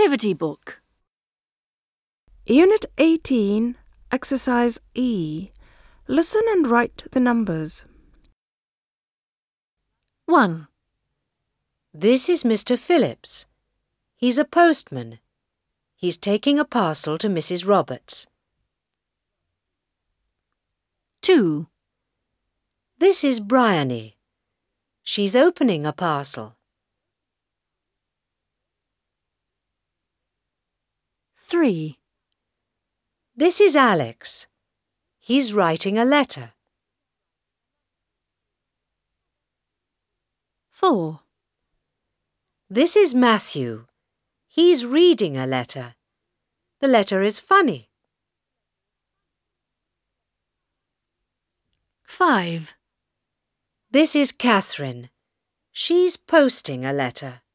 Activity book. Unit 18, Exercise E. Listen and write the numbers. 1, This is Mr. Phillips. He's a postman. He's taking a parcel to Mrs. Roberts. 2, This is Bryony. She's opening a parcel. 3, This is Alex. He's writing a letter. 4, This is Matthew. He's reading a letter. The letter is funny. 5, This is Catherine. She's posting a letter.